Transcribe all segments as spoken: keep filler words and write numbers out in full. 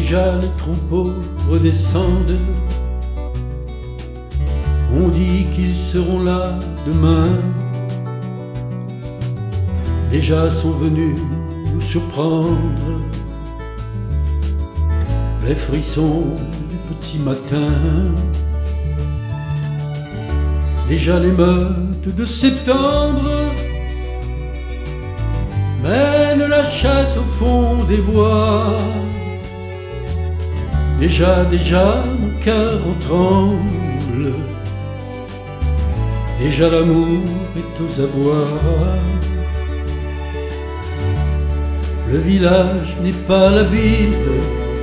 Déjà les troupeaux redescendent. On dit qu'ils seront là demain. Déjà sont venus nous surprendre les frissons du petit matin. Déjà les meutes de septembre mènent la chasse au fond des bois. Déjà, déjà, mon cœur en tremble. Déjà l'amour est aux abois. Le village n'est pas la ville,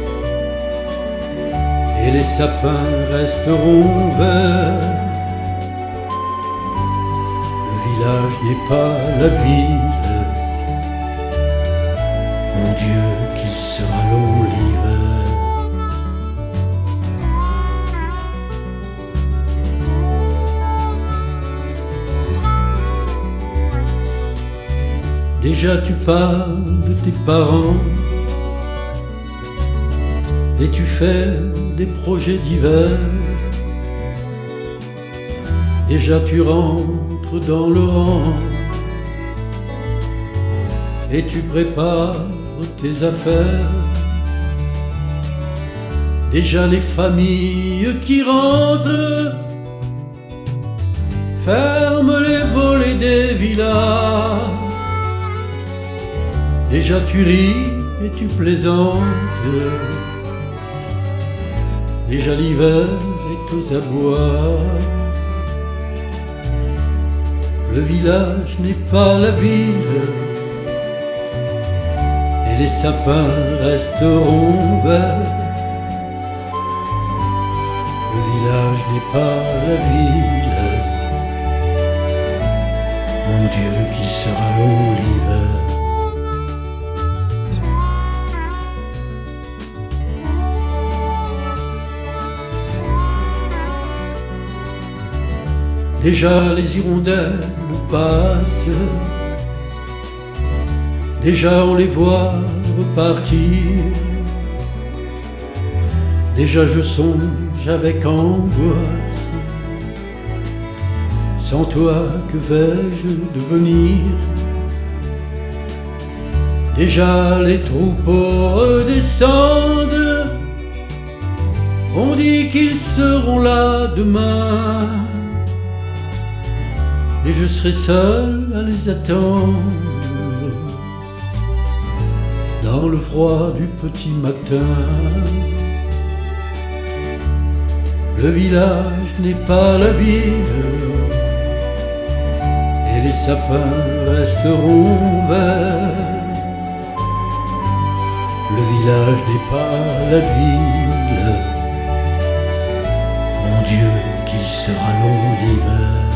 et les sapins resteront verts. Le village n'est pas la ville. Mon Dieu, qu'il sera long l'hiver. Déjà tu parles de tes parents et tu fais des projets d'hiver. Déjà tu rentres dans le rang et tu prépares tes affaires. Déjà les familles qui rentrent ferment les volets des villas. Déjà tu ris et tu plaisantes. Déjà l'hiver est aux abois. Le village n'est pas la ville, et les sapins resteront verts. Le village n'est pas la ville. Mon Dieu, qu'il sera long l'hiver. Déjà les hirondelles passent. Déjà on les voit repartir. Déjà je songe avec angoisse. Sans toi, que vais-je devenir? Déjà les troupeaux redescendent. On dit qu'ils seront là demain. Et je serai seul à les attendre dans le froid du petit matin. Le village n'est pas la ville, et les sapins resteront verts. Le village n'est pas la ville. Mon Dieu, qu'il sera long l'hiver.